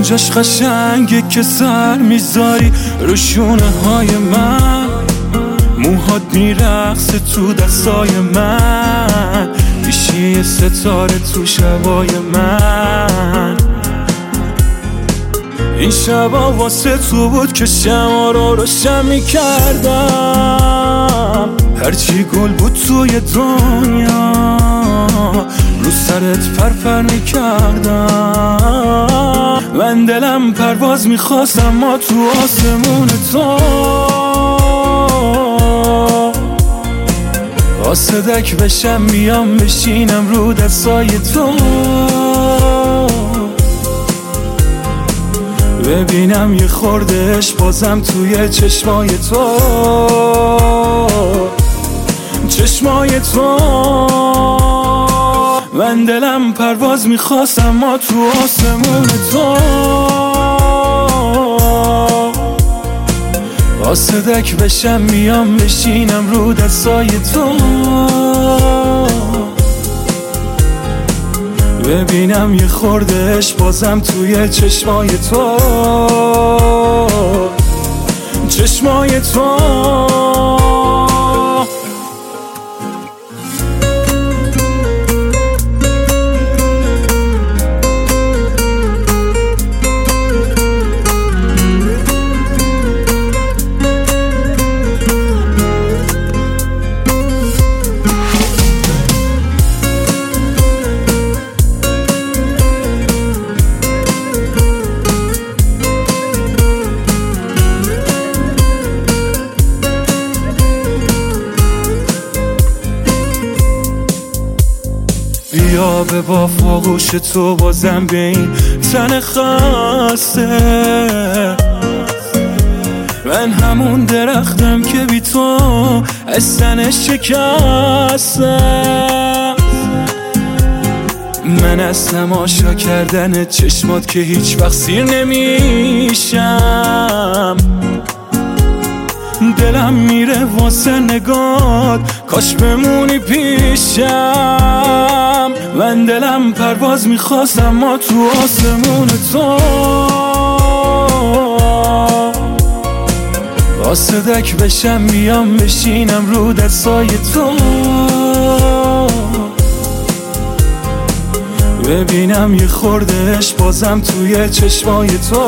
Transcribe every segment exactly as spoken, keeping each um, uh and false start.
اونجاش قشنگه که سر میذاری رو شونه های من، موهات میرقصه تو دستای من، میشی ستاره تو شبای من. این شبا واسه تو بود که شما رو روشن میکردم، هرچی گل بود توی دنیا رو سرت پرپر میکردم. من دلم پرواز میخواست اما تو آسمون تو قاصدک بشم بیام بشینم رو دستای تو، ببینم یه خوردهش بازم توی چشمای تو، چشمای تو. من دلم پرواز میخواست اما تو آسمون تو قاصدک بشم بیام بشینم رو دستای تو، ببینم یه خوردهش بازم توی چشمای تو، چشمای تو. بیا به با فاغوش تو بازم به این تن خسته، من همون درختم که بی تو از تن شکستم. من از تماشا کردن چشمات که هیچ وقت سیر نمیشم، دلم میره واسه نگات کاش بمونی پیشم. من دلم پرواز میخواست اما تو آسمون تو قاصدک بشم بیام بشینم رو دستای تو، ببینم یه خوردهش بازم توی چشمای تو،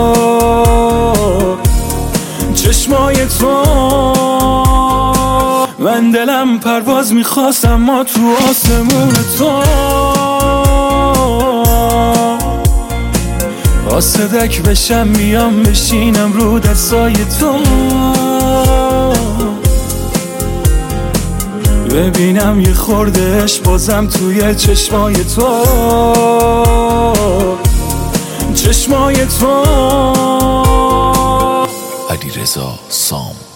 چشمای تو. من دلم پرواز میخواست اما تو آسمون تو قاصدک بشم بیام بشینم رو دستای تو، ببینم یه خوردهش بازم توی چشمای تو، چشمای تو. علیرضا سام.